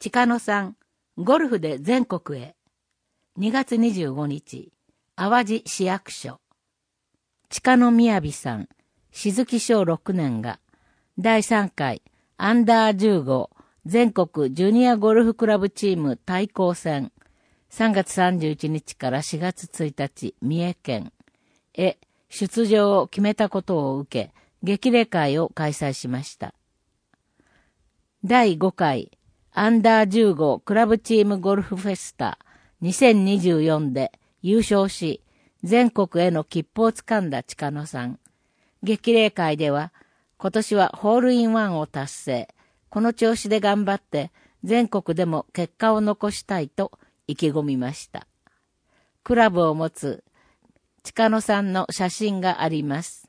近野さん、ゴルフで全国へ。2月25日、淡路市役所。近野みやびさん、静木小6年が、第3回アンダー15全国ジュニアゴルフクラブチーム対抗戦、3月31日から4月1日、三重県へ出場を決めたことを受け、激励会を開催しました。第5回アンダー15クラブチームゴルフフェスタ2024で優勝し、全国への切符をつかんだ近野さん。激励会では、今年はホールインワンを達成。この調子で頑張って、全国でも結果を残したいと意気込みました。クラブを持つ近野さんの写真があります。